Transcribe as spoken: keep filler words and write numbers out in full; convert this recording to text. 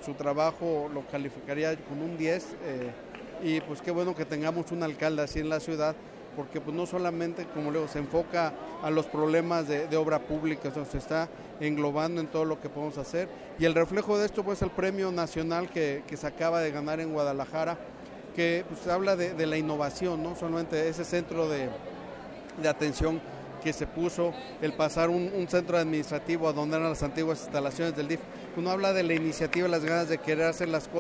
su trabajo lo calificaría con un diez, eh, y pues qué bueno que tengamos un alcalde así en la ciudad, porque pues no solamente, como luego se enfoca a los problemas de, de obra pública, o sea, se está englobando en todo lo que podemos hacer, y el reflejo de esto pues el premio nacional que, que se acaba de ganar en Guadalajara, que pues habla de, de la innovación, no solamente ese centro de, de atención que se puso, el pasar un, un centro administrativo a donde eran las antiguas instalaciones del D I F, uno habla de la iniciativa, las ganas de querer hacer las cosas